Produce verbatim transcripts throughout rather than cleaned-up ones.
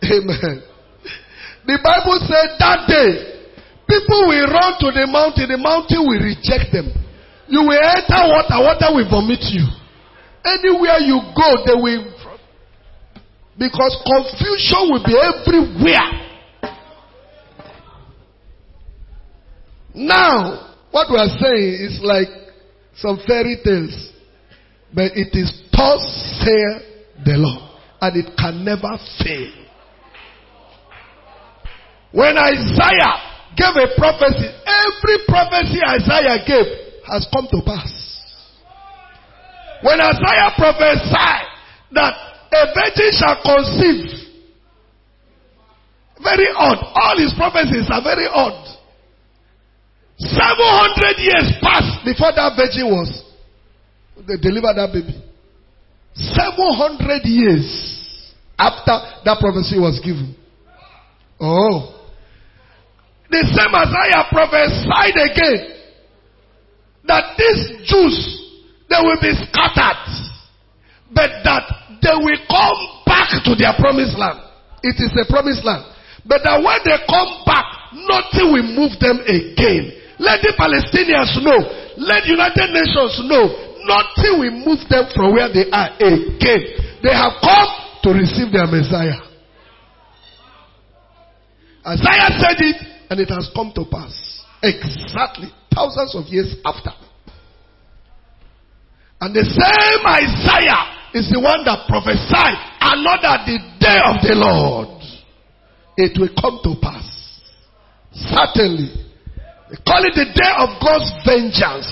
Amen. The Bible said that day, people will run to the mountain, the mountain will reject them. You will enter water, water will vomit you. Anywhere you go, they will. Because confusion will be everywhere. Now, what we are saying is like some fairy tales. But it is thus saith the Lord. And it can never fail. When Isaiah gave a prophecy, every prophecy Isaiah gave has come to pass. When Isaiah prophesied that a virgin shall conceive, very odd. All his prophecies are very odd. Seven hundred years passed before that virgin was, they delivered that baby. Seven hundred years after that prophecy was given. Oh. The same Isaiah prophesied again that these Jews, they will be scattered, but that they will come back to their promised land. It is a promised land. But that when they come back, nothing will move them again. Let the Palestinians know, let the United Nations know, nothing will move them from where they are again. They have come to receive their Messiah. Isaiah said it, and it has come to pass. Exactly. Thousands of years after. And the same Isaiah is the one that prophesied, another the day of the Lord. It will come to pass. Certainly. They call it the day of God's vengeance.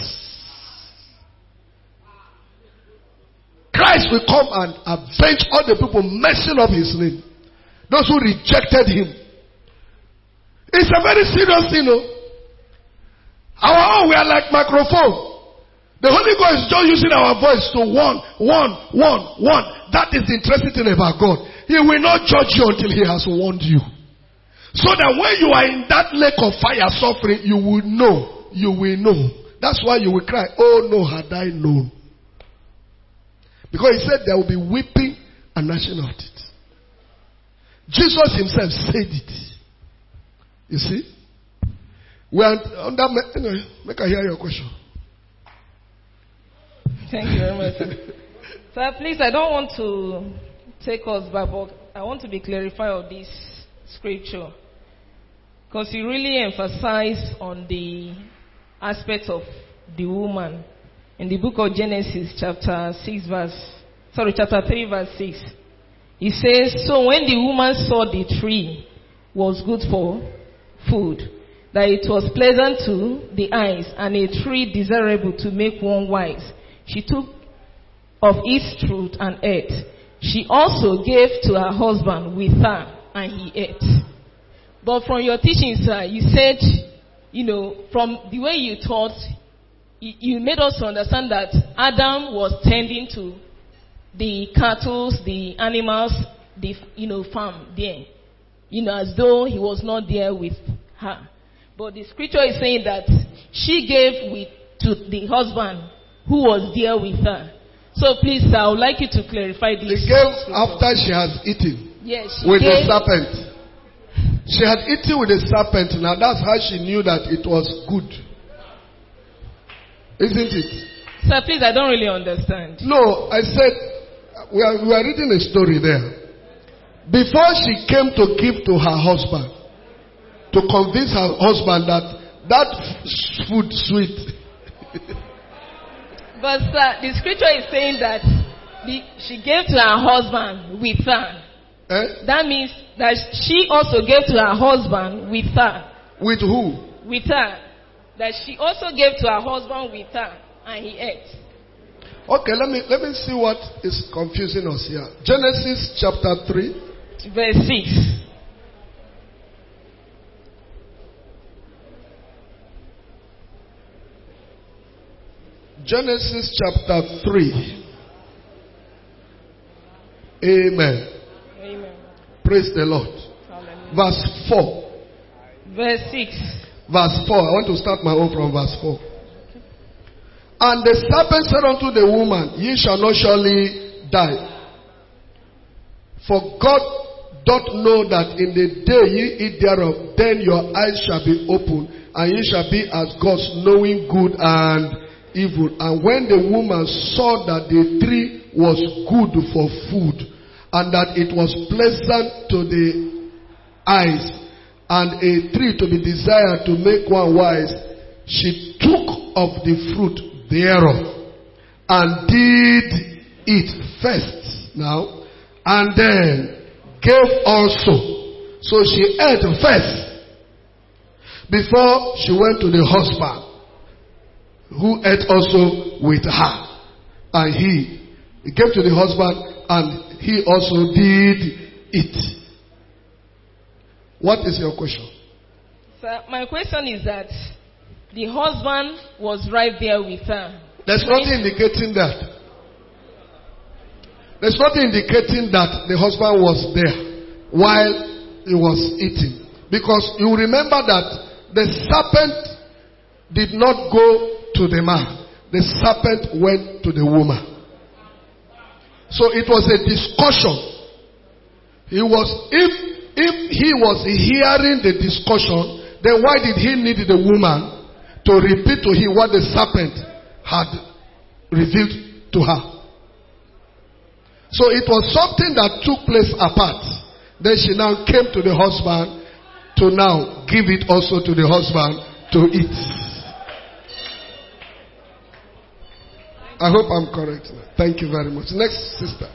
Christ will come and avenge all the people messing up his name. Those who rejected him. It's a very serious thing, no? Our own, we are like microphone. The Holy Ghost is just using our voice to warn, warn, warn, warn. That is the interesting thing about God. He will not judge you until he has warned you. So that when you are in that lake of fire suffering, you will know. You will know. That's why you will cry, oh no, had I known. Because he said there will be weeping and gnashing of teeth. Jesus himself said it. You see? We are under, anyway, make I hear your question. Thank you very much, sir. Sir, please, I don't want to take us back, but I want to be clarified on this scripture. Because you really emphasize on the aspect of the woman. In the book of Genesis, chapter six, verse, sorry, chapter three, verse six. It says, so when the woman saw the tree was good for food, that it was pleasant to the eyes, and a tree desirable to make one wise, she took of its fruit and ate. She also gave to her husband with her, and he ate. But from your teaching, sir, you said, you know, from the way you taught, you made us understand that Adam was tending to the cattle, the animals, the, you know, farm there. You know, as though he was not there with her. But the scripture is saying that she gave with to the husband who was there with her. So please, sir, I would like you to clarify this. She gave after she has eaten. Yes, with gave, the serpent. She had eaten with the serpent. Now that's how she knew that it was good. Isn't it? Sir, please, I don't really understand. No, I said, we are, we are reading a story there. Before she came to give to her husband, to convince her husband that that food sweet. But sir, the scripture is saying that the, she gave to her husband with her. Eh? That means that she also gave to her husband with her. With who? With her. That she also gave to her husband with her, and he ate. Okay, let me let me see what is confusing us here. Genesis chapter three, verse six. Genesis chapter three. Amen. Amen. Praise the Lord. Hallelujah. Verse four. Verse six. Verse four. I want to start my own from verse four. And the serpent said unto the woman, ye shall not surely die. For God doth know that in the day ye eat thereof, then your eyes shall be opened, and ye shall be as gods, knowing good and evil. And when the woman saw that the tree was good for food, and that it was pleasant to the eyes, and a tree to be desired to make one wise, she took of the fruit thereof, and did eat first now, and then gave also. So she ate first before she went to the husband, who ate also with her. And he, he gave to the husband, and he also did eat. What is your question? Sir, my question is that the husband was right there with her. There's nothing indicating that. There's nothing indicating that the husband was there while he was eating. Because you remember that the serpent did not go to the man. The serpent went to the woman. So it was a discussion. He was, if, if he was hearing the discussion, then why did he need the woman to repeat to him what the serpent had revealed to her? So it was something that took place apart. Then she now came to the husband to now give it also to the husband to eat. I hope I'm correct. Thank you very much. Next sister.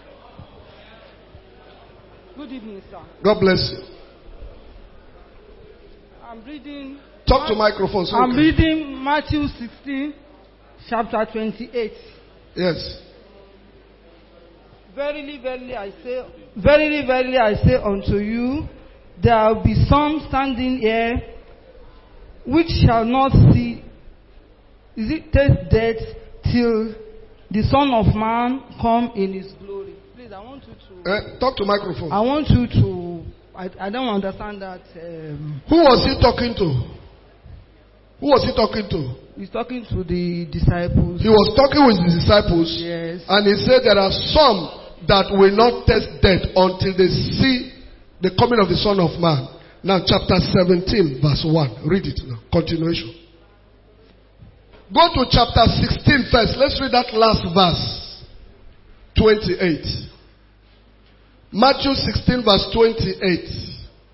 Good evening, sir. God bless you. I'm reading. Talk to microphone. So I'm okay. reading Matthew sixteen, chapter twenty-eight. Yes. Verily, verily, I say, verily, verily, I say unto you, there will be some standing here which shall not see, is it taste death till the Son of Man come in his glory. Please, I want you to. Uh, talk to microphone. I want you to. I, I don't understand that. Um, Who was he talking to? Who was he talking to? he's talking to the disciples. He was talking with the disciples. Yes. And he said there are some that will not taste death until they see the coming of the Son of Man. Now chapter seventeen verse one. Read it now. Continuation. Go to chapter sixteen first. Let's read that last verse. twenty-eight. Matthew sixteen verse twenty-eight.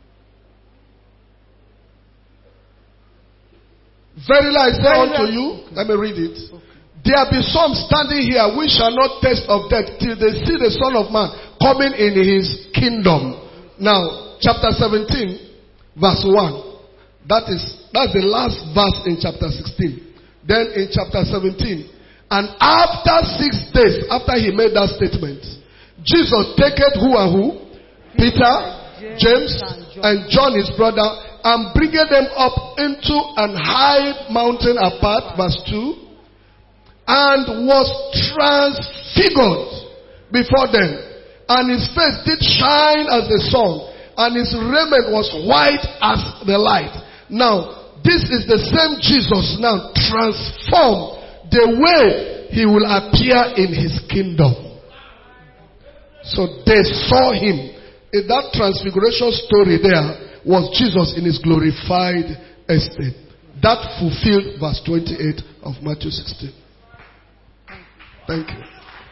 Verily I say unto you, let me read it. Okay. There be some standing here which shall not taste of death till they see the Son of Man coming in his kingdom. Now, chapter seventeen, verse one. That is, that's the last verse in chapter sixteen. Then in chapter seventeen, and after six days, after he made that statement, Jesus taketh who and who? Peter, James, and John his brother, and bringeth them up into an high mountain apart, verse two, and was transfigured before them, and his face did shine as the sun, and his raiment was white as the light. Now, this is the same Jesus now transformed the way he will appear in his kingdom. So they saw him. In that transfiguration story there was Jesus in his glorified estate. That fulfilled verse twenty-eight of Matthew sixteen. Thank you.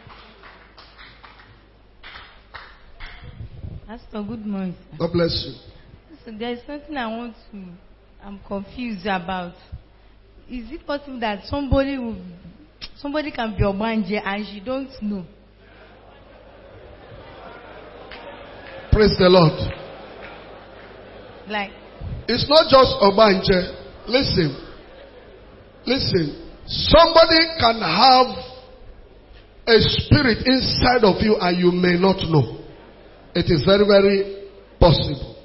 Pastor, good morning. God bless you. So there is something I want to, I'm confused about. Is it possible that somebody will, somebody can be Obanje and she don't know? Praise the Lord. Like, it's not just Obanje. Listen. Listen. Somebody can have a spirit inside of you and you may not know. It is very, very possible.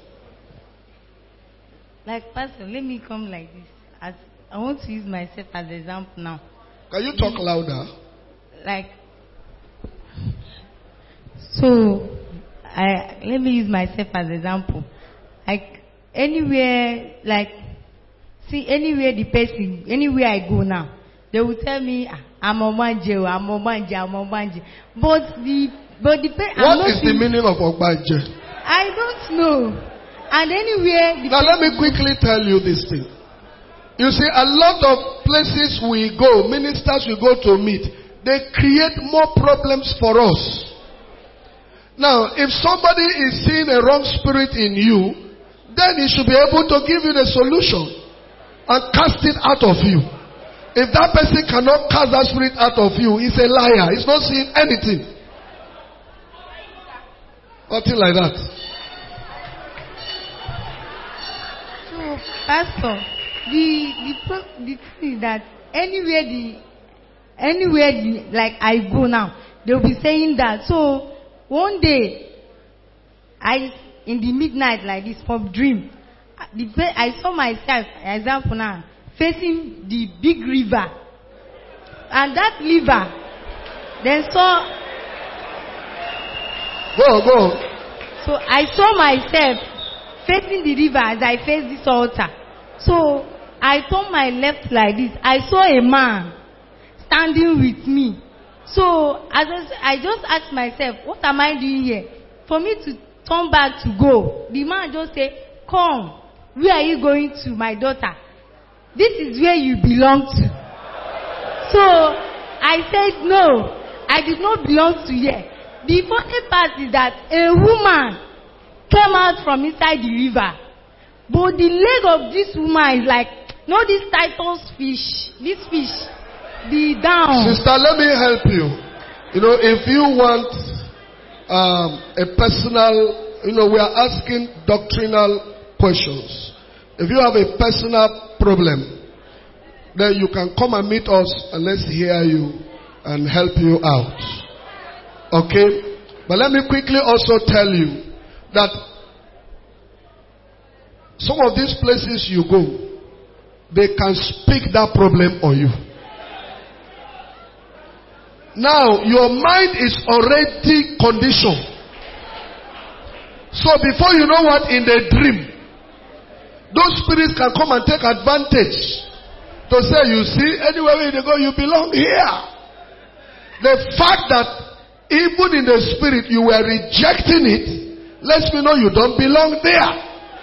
Like, Pastor, let me come like this. As I want to use myself as an example now. Can you talk louder? Like, so, I let me use myself as an example. Like, anywhere, like, see, anywhere the person, anywhere I go now, they will tell me, ah, I'm Obanje, I'm Obanje, I'm Obanje. But the, but the person. What is the meaning of Obanje? I don't know. And anywhere. the Now let me person- quickly tell you this thing. You see, a lot of places we go, ministers we go to meet, they create more problems for us. Now, if somebody is seeing a wrong spirit in you, then he should be able to give you the solution and cast it out of you. If that person cannot cast that spirit out of you, he's a liar. He's not seeing anything. Nothing like that. So, Pastor, the the pro- the thing is that anywhere the anywhere the, like I go now, they'll be saying that. So one day, I in the midnight like this for dream, the pe- I saw myself, example now, facing the big river, and that river, then saw. Go, go. So I saw myself facing the river as I face this altar. So I turned my left like this. I saw a man standing with me. So as I, s- I just asked myself, what am I doing here? For me to turn back to go, the man just said, come, where are you going to, my daughter? This is where you belong to. So I said, no, I did not belong to here. The funny part is that a woman came out from inside the river. But the leg of this woman is like, no, this Titus fish, this fish, the down. Sister, let me help you. You know, if you want um, a personal, you know, we are asking doctrinal questions. If you have a personal problem, then you can come and meet us and let's hear you and help you out. Okay? But let me quickly also tell you that some of these places you go, they can speak that problem on you. Now, your mind is already conditioned. So before you know what, in the dream, those spirits can come and take advantage to say, you see, anywhere you go, you belong here. The fact that even in the spirit you were rejecting it, lets me know you don't belong there.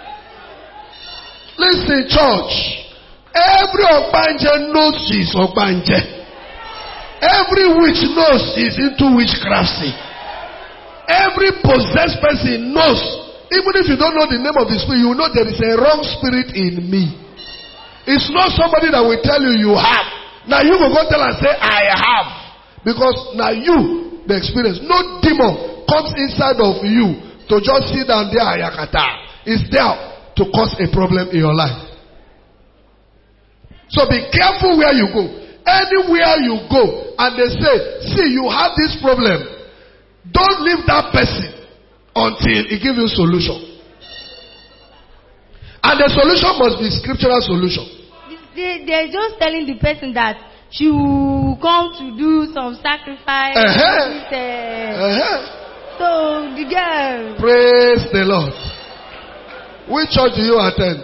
Listen, church. Every Ogbanje knows she's Ogbanje. Every witch knows she's into witchcraft. Every possessed person knows. Even if you don't know the name of the spirit, you know there is a wrong spirit in me. It's not somebody that will tell you you have. Now you will go tell and say, I have. Because now you, the experience, no demon comes inside of you to just sit down there, ayakata. It's there to cause a problem in your life. So be careful where you go. Anywhere you go and they say, see, you have this problem, don't leave that person until he gives you solution. And the solution must be scriptural solution. They, they're just telling the person that she will come to do some sacrifice. Uh-huh. With, uh, Uh-huh. So the girl. Praise the Lord. Which church do you attend?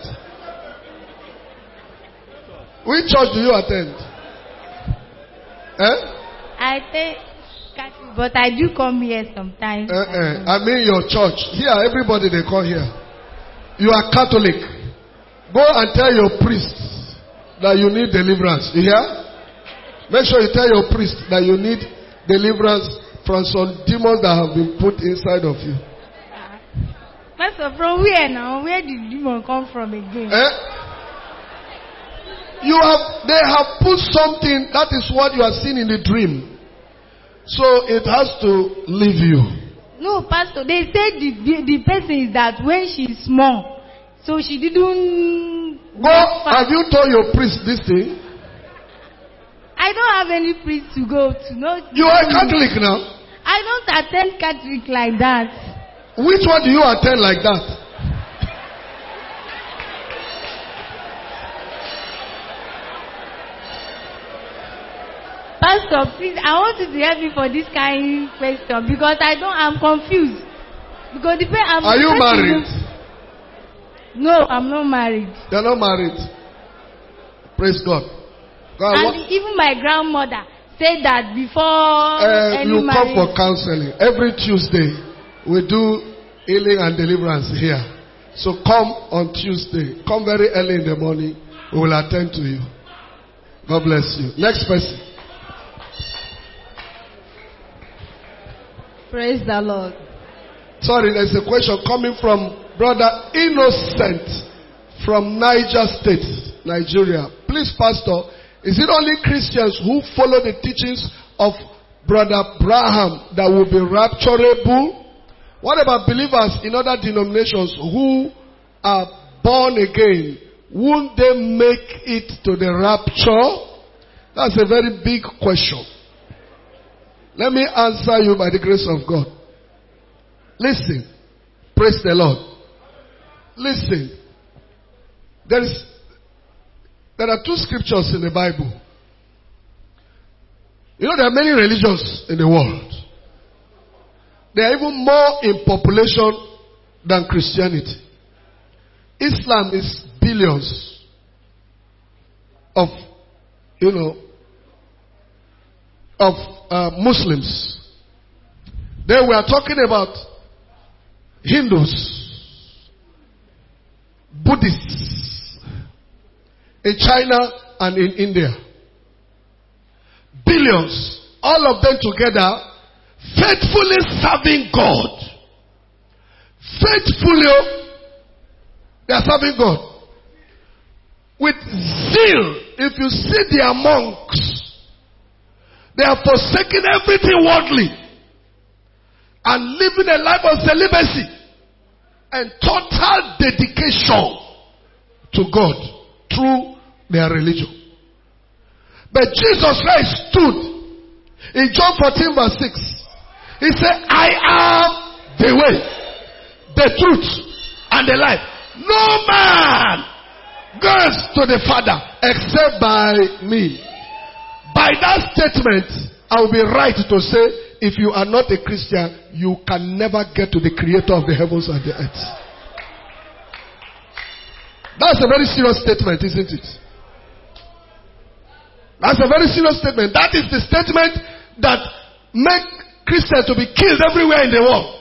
Which church do you attend? Eh? I think, but I do come here sometimes. Uh-uh. I mean your church. Here, everybody they come here. You are Catholic. Go and tell your priest that you need deliverance. You hear? Make sure you tell your priest that you need deliverance from some demons that have been put inside of you. Pastor, from where now? Where did demon come from again? Eh? You have, they have put something, that is what you are seeing in the dream. So it has to leave you. No, Pastor, they said the, the, the person is that when she's small, so she didn't. Go, have you told your priest this thing? I don't have any priest to go to. No, You are a Catholic now. I don't attend Catholic like that. Which one do you attend like that? Pastor, please, I want you to help me for this kind of question because I don't, I'm confused. Because the I'm Are you married? No, I'm not married. You're not married. Praise God. God And what, even my grandmother said that before uh, any you come marriage. for counseling. Every Tuesday, we do healing and deliverance here. So come on Tuesday. Come very early in the morning. We will attend to you. God bless you. Next person. Praise the Lord. Sorry, there's a question coming from Brother Innocent from Niger State, Nigeria. Please, Pastor, is it only Christians who follow the teachings of Brother Abraham that will be rapturable? What about believers in other denominations who are born again? Won't they make it to the rapture? That's a very big question. Let me answer you by the grace of God. Listen. Praise the Lord. Listen. There is, there are two scriptures in the Bible. You know, there are many religions in the world. They are even more in population than Christianity. Islam is billions of, you know, of uh, Muslims. Then we are talking about Hindus, Buddhists in China and in India. Billions, all of them together, faithfully serving God. Faithfully, they are serving God. With zeal, if you see their monks, they are forsaking everything worldly and living a life of celibacy and total dedication to God through their religion. But Jesus Christ stood in John fourteen verse six. He said, I am the way, the truth, and the life. No man goes to the Father except by me. By that statement, I will be right to say, if you are not a Christian, you can never get to the Creator of the heavens and the earth. That's a very serious statement, isn't it? That's a very serious statement. That is the statement that makes Christians to be killed everywhere in the world.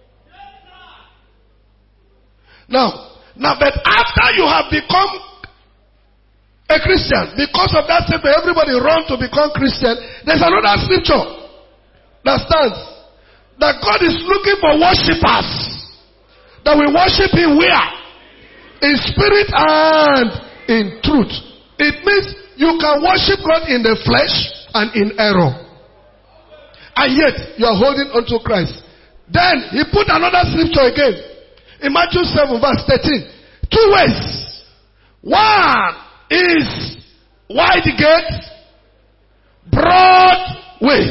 Now, now, but after you have become a Christian, because of that statement, everybody run to become Christian. There's another scripture that stands that God is looking for worshippers that will worship Him where? In spirit and in truth. It means you can worship God in the flesh and in error. And yet, you are holding on to Christ. Then, He put another scripture again. In Matthew seven verse thirteen. Two ways. One is wide gate, broad way.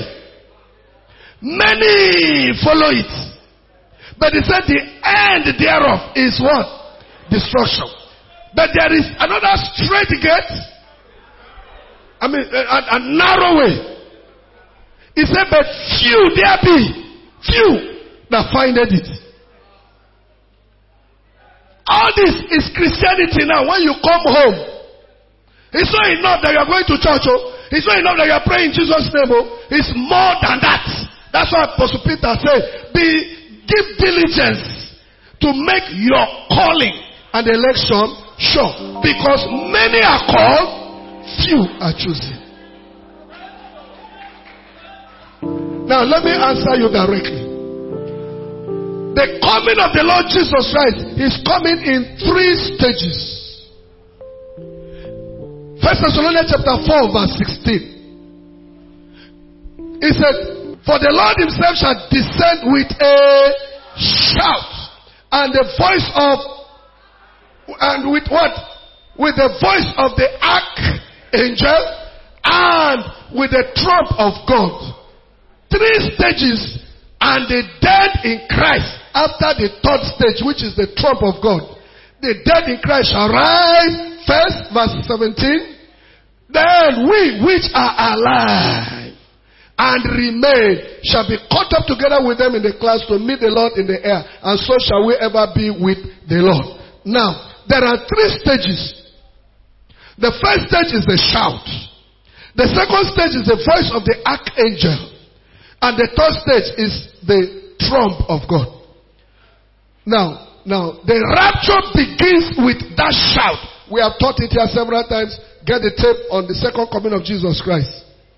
Many follow it. But He said the end thereof is what? Destruction. But there is another straight gate. I mean, a, a narrow way. He said, but few there be, few that findeth it. All this is Christianity now. When you come home, it's not enough that you are going to church. Oh. It's not enough that you are praying in Jesus' name. Oh. It's more than that. That's why Apostle Peter said, be, give diligence to make your calling and election sure. Because many are called, few are chosen. Now let me answer you directly. The coming of the Lord Jesus Christ is coming in three stages. First Thessalonians chapter four verse sixteen. He said, for the Lord Himself shall descend with a shout and the voice of, and with what? With the voice of the archangel and with the trump of God. Three stages, and the dead in Christ after the third stage, which is the trump of God. The dead in Christ shall rise first, verse seventeen. Then we which are alive and remain shall be caught up together with them in the clouds to meet the Lord in the air, and so shall we ever be with the Lord. Now, there are three stages. The first stage is the shout. The second stage is the voice of the archangel. And the third stage is the trump of God. Now, now, the rapture begins with that shout. We have taught it here several times. Get the tape on the second coming of Jesus Christ.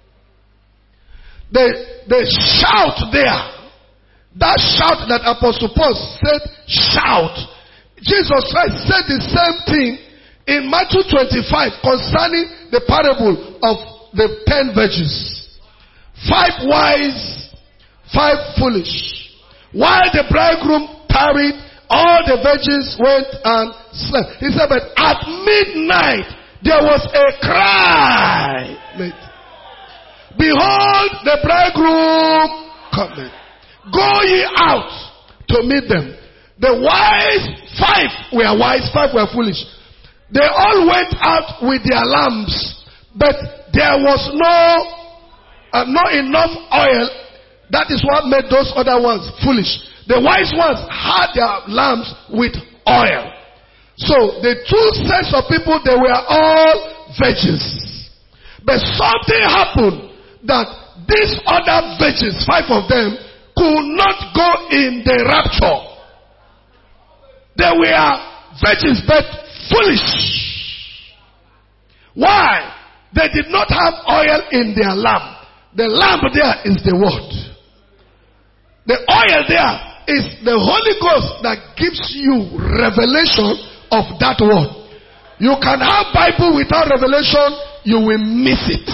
The, the shout there, that shout that Apostle Paul said, shout. Jesus Christ said the same thing in Matthew twenty-five concerning the parable of the ten virgins. Five wise, five foolish. While the bridegroom tarried, all the virgins went and slept. He said, but at midnight there was a cry. Behold, the bridegroom cometh. Go ye out to meet them. The wise, five were wise, five were foolish. They all went out with their lamps, but there was no, uh, not enough oil. That is what made those other ones foolish. The wise ones had their lamps with oil. So the two sets of people, they were all virgins. But something happened that these other virgins, five of them, could not go in the rapture. They were virgins but foolish. Why? They did not have oil in their lamp. The lamp there is the word. The oil there is the Holy Ghost that gives you revelation of that word. You can have Bible without revelation, you will miss it.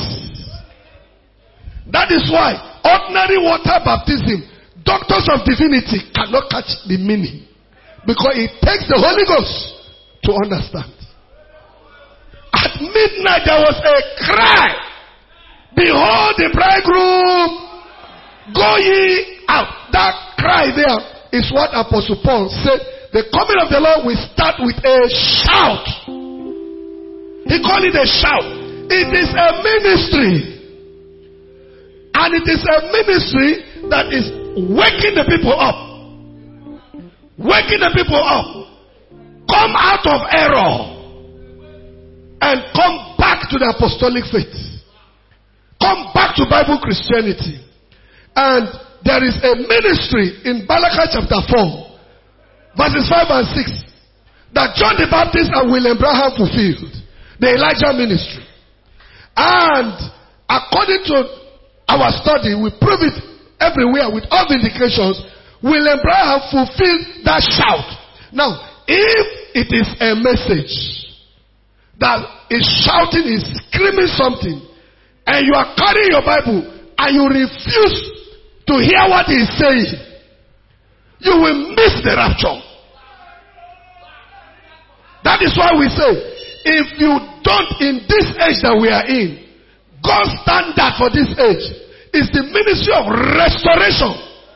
That is why ordinary water baptism, doctors of divinity cannot catch the meaning. Because it takes the Holy Ghost to understand. At midnight there was a cry. Behold the bridegroom, go ye out. That cry there is what Apostle Paul said. The coming of the Lord will start with a shout. He called it a shout. It is a ministry. And it is a ministry that is waking the people up. Waking the people up. Come out of error. And come back to the apostolic faith. Come back to Bible Christianity. And there is a ministry in Malachi chapter four, verses five and six, that John the Baptist and William Branham fulfilled. The Elijah ministry. And according to our study, we prove it everywhere with all vindications. William Branham fulfilled that shout. Now, if it is a message that is shouting, is screaming something, and you are carrying your Bible and you refuse to hear what he is saying, you will miss the rapture. That is why we say, if you don't, in this age that we are in, God's standard for this age is the ministry of restoration.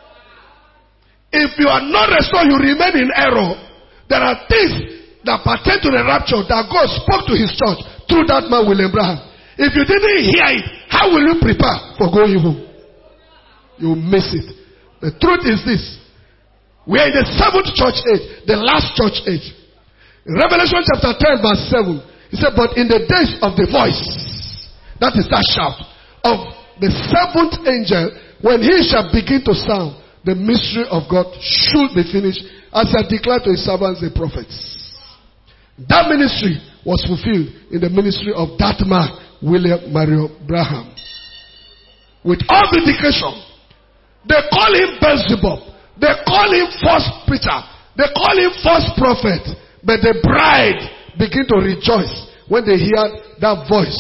If you are not restored, you remain in error. There are things that pertain to the rapture that God spoke to his church through that man William Branham. If you didn't hear it, how will you prepare for going home? You will miss it. The truth is this. We are in the seventh church age, the last church age. In Revelation chapter ten verse seven, he said, but in the days of the voice, that is that shout, of the seventh angel, when he shall begin to sound, the mystery of God should be finished, as he had declared to his servants the prophets. That ministry was fulfilled in the ministry of that man, William Mario Branham. With all vindication. They call him Beelzebub. They call him false preacher. They call him false prophet. But the bride begin to rejoice when they hear that voice.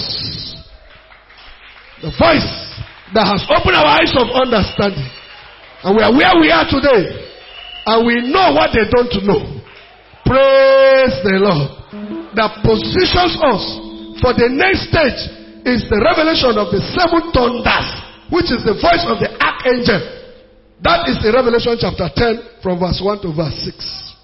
The voice that has opened our eyes of understanding. And we are where we are today. And we know what they don't know. Praise the Lord. That positions us for the next stage is the revelation of the seven thunders, which is the voice of the archangel. That is in Revelation chapter ten from verse one to verse six.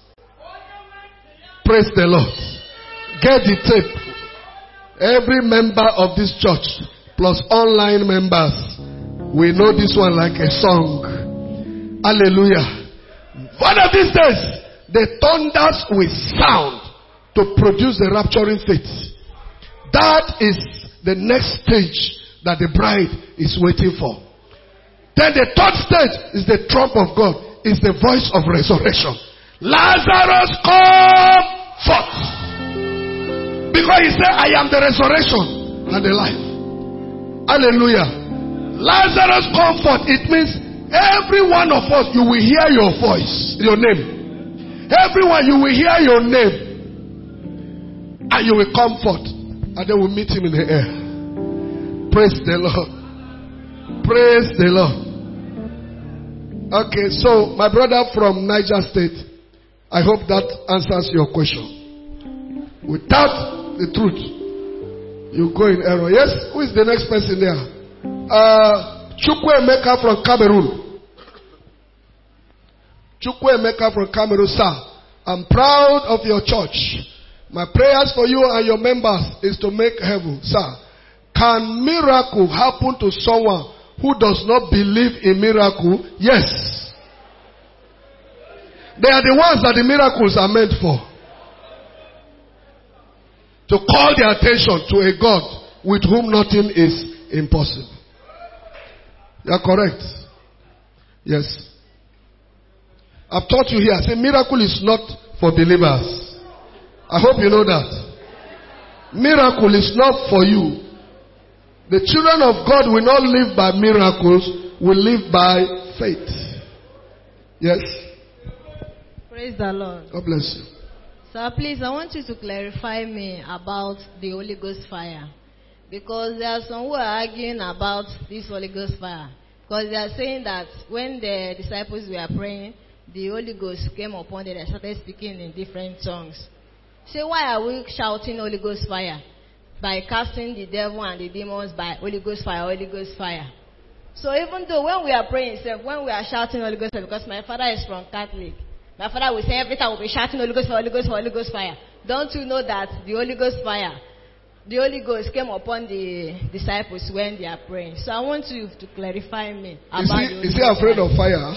Praise the Lord. Get the tape. Every member of this church plus online members, we know this one like a song. Hallelujah. One of these days, the thunders will sound to produce the rapturing faith. That is the next stage that the bride is waiting for. Then the third stage is the trump of God, is the voice of resurrection. Lazarus, come forth. Because he said, I am the resurrection and the life. Hallelujah. Lazarus, come forth. It means every one of us, you will hear your voice, your name. Everyone, you will hear your name. And you will come forth. And then we'll meet him in the air. Praise the Lord. Praise the Lord. Okay, so my brother from Niger State, I hope that answers your question. Without the truth, you go in error. Yes? Who is the next person there? Uh, Chukwuemeka from Cameroon. Chukwuemeka from Cameroon, sir. I'm proud of your church. My prayers for you and your members is to make heaven, sir. Can miracle happen to someone who does not believe in miracle? Yes. They are the ones that the miracles are meant for. To call their attention to a God with whom nothing is impossible. You are correct. Yes. I've taught you here. I say miracle is not for believers. I hope you know that. Miracle is not for you. The children of God will not live by miracles, will live by faith. Yes? Praise the Lord. God bless you. Sir, please, I want you to clarify me about the Holy Ghost fire. Because there are some who are arguing about this Holy Ghost fire. Because they are saying that when the disciples were praying, the Holy Ghost came upon them and started speaking in different tongues. Say, why are we shouting Holy Ghost fire? By casting the devil and the demons by Holy Ghost fire, Holy Ghost fire. So even though when we are praying, when we are shouting Holy Ghost fire, because my father is from Catholic, my father will say every time we'll be shouting Holy Ghost fire, Holy Ghost fire, Holy Ghost fire. Don't you know that the Holy Ghost fire, the Holy Ghost came upon the disciples when they are praying? So I want you to clarify me about is he, the Holy is he Ghost afraid fire. of fire?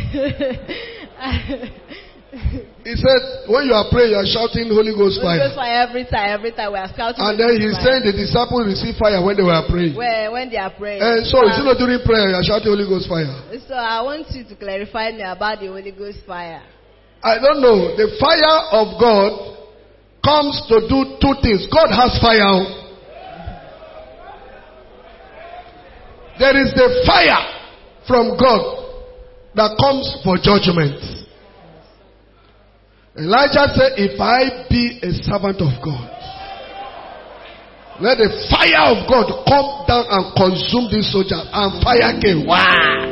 He said, when you are praying, you are shouting Holy Ghost Holy fire. Ghost fire every time, every time we are shouting. And Holy then Ghost he's fire. saying the disciples receive fire when they were praying. When, when they are praying. And so, Uh, it's not during prayer, you are shouting Holy Ghost fire. So I want you to clarify me about the Holy Ghost fire. I don't know. The fire of God comes to do two things. God has fire. There is the fire from God that comes for judgment. Elijah said, if I be a servant of God, let the fire of God come down and consume these soldiers. And fire came. Wow.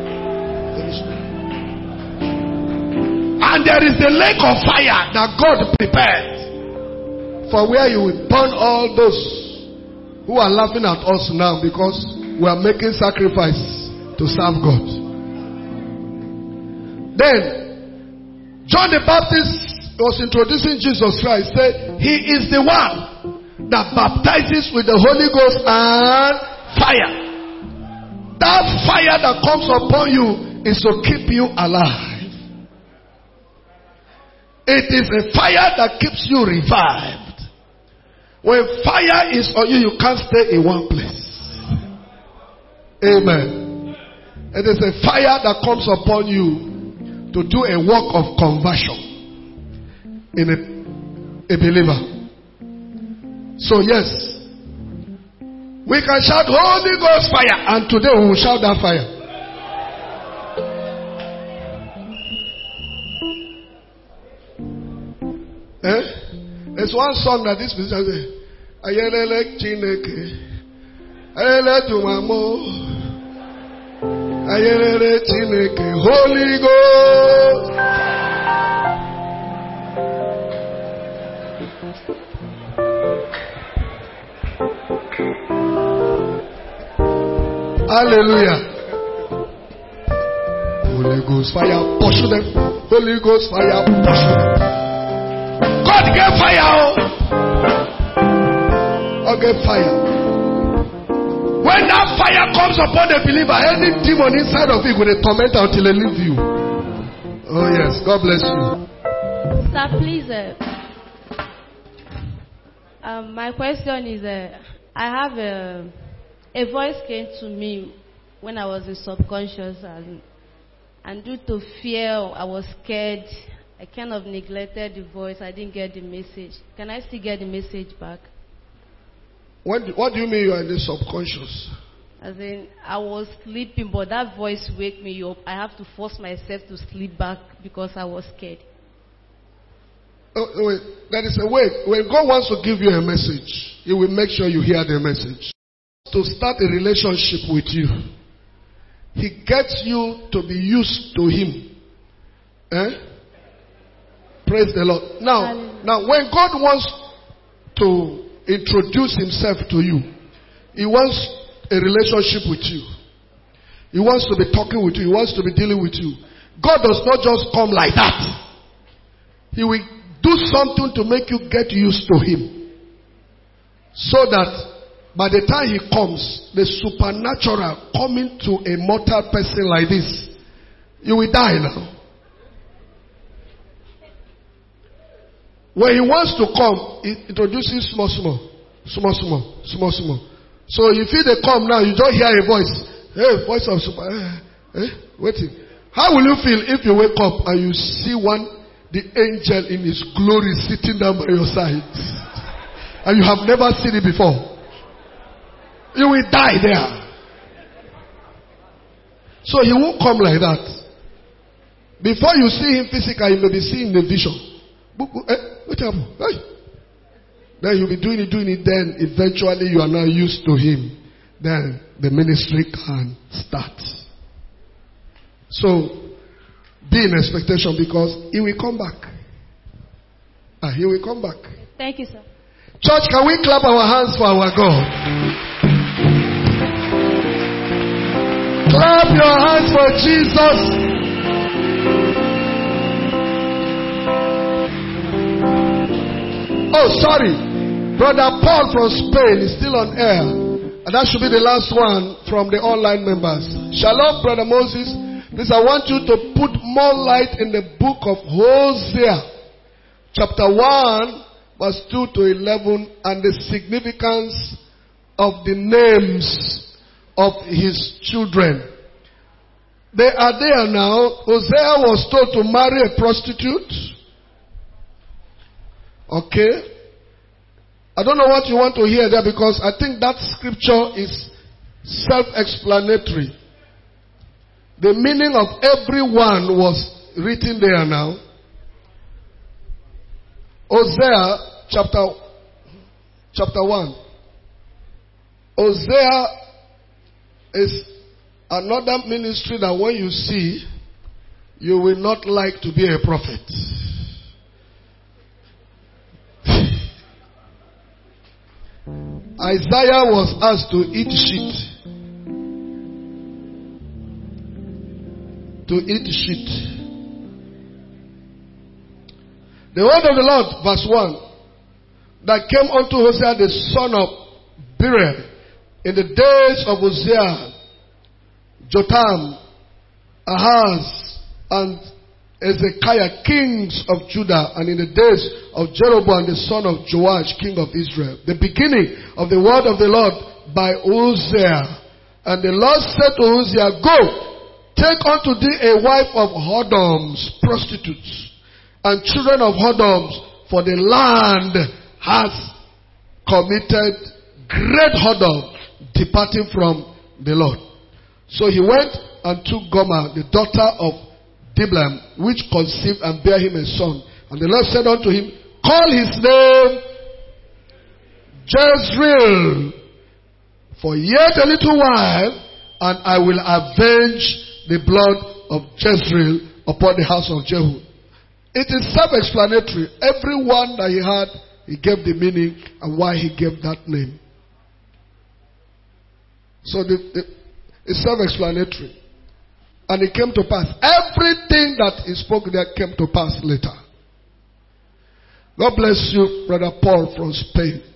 And there is the lake of fire that God prepared for where you will burn all those who are laughing at us now because we are making sacrifice to serve God. Then John the Baptist was introducing Jesus Christ. Said he is the one that baptizes with the Holy Ghost and fire. That fire that comes upon you is to keep you alive. It is a fire that keeps you revived. When fire is on you, you can't stay in one place. Amen. It is a fire that comes upon you to do a work of conversion in a, a believer. So yes, we can shout Holy Ghost fire, and today we will shout that fire. Eh? There's one song that this musician says, Ayelele Chineke, Ayele Dumamo, Ayelele Chineke, Holy Ghost. Hallelujah. Holy Ghost fire, pursue them. Holy Ghost fire, pursue them. God gave fire. God gave fire. When that fire comes upon the believer, any demon inside of it will torment until they leave you. Oh yes, God bless you. Sir, please. Uh, um, my question is, uh, I have a, a voice came to me when I was in subconscious, and and due to fear, I was scared. I kind of neglected the voice. I didn't get the message. Can I still get the message back? What do, what do you mean you are in the subconscious? As in, I was sleeping, but that voice wake me up. I have to force myself to sleep back because I was scared. Oh, wait, there is a way. When God wants to give you a message, He will make sure you hear the message. To start a relationship with you, He gets you to be used to Him. Eh? Praise the Lord. Now, now, when God wants to introduce Himself to you, He wants a relationship with you. He wants to be talking with you. He wants to be dealing with you. God does not just come like that. He will do something to make you get used to Him. So that by the time He comes, the supernatural coming to a mortal person like this, you will die now. When He wants to come, He introduces small, small, small, small, small, small. So if they come now, you don't hear a voice. Hey, voice of super. Eh, eh, waiting. How will you feel if you wake up and you see one, the angel in his glory sitting down by your side, and you have never seen it before? You will die there. So He won't come like that. Before you see Him physically, you may be seeing the vision. What happened? Then you'll be doing it, doing it. Then eventually you are now used to Him. Then the ministry can start. So be in expectation because He will come back. Ah, He will come back. Thank you, sir. Church, can we clap our hands for our God? Clap your hands for Jesus. Oh, sorry. Brother Paul from Spain is still on air. And that should be the last one from the online members. Shalom, Brother Moses. Please, I want you to put more light in the book of Hosea. Chapter one, verse two to eleven. And the significance of the names of his children. They are there now. Hosea was told to marry a prostitute. Okay. I don't know what you want to hear there because I think that scripture is self-explanatory. The meaning of every one was written there now. Hosea chapter, chapter one. Hosea is another ministry that when you see, you will not like to be a prophet. Isaiah was asked to eat shit. To eat shit. The word of the Lord, verse one, that came unto Hosea the son of Beeri in the days of Hosea, Jotham, Ahaz, and Hezekiah, kings of Judah, and in the days of Jeroboam the son of Joash, king of Israel. The beginning of the word of the Lord by Hosea. And the Lord said to Hosea, go, take unto thee a wife of whoredoms, prostitutes, and children of whoredoms, for the land has committed great whoredom, departing from the Lord. So he went and took Gomer, the daughter of Diblam, which conceived and bare him a son. And the Lord said unto him, call his name Jezreel, for yet a little while, and I will avenge the blood of Jezreel upon the house of Jehu. It is self-explanatory. Everyone that he had, he gave the meaning and why he gave that name. So the, the, it's self-explanatory. And it came to pass. Everything that he spoke there came to pass later. God bless you, Brother Paul from Spain.